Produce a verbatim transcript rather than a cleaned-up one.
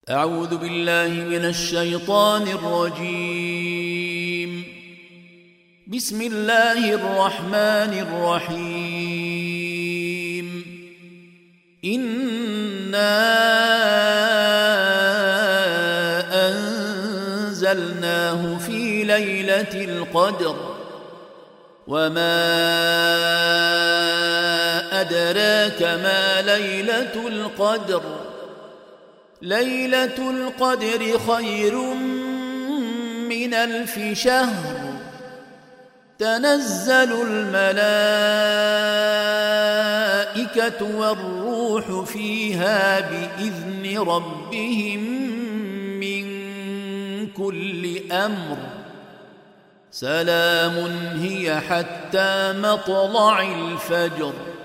أعوذ بالله من الشيطان الرجيم. بسم الله الرحمن الرحيم. إنا أنزلناه في ليلة القدر وما أدراك ما ليلة القدر ليلة القدر خير من ألف شهر تنزل الملائكة والروح فيها بإذن ربهم من كل أمر سلام هي حتى مطلع الفجر.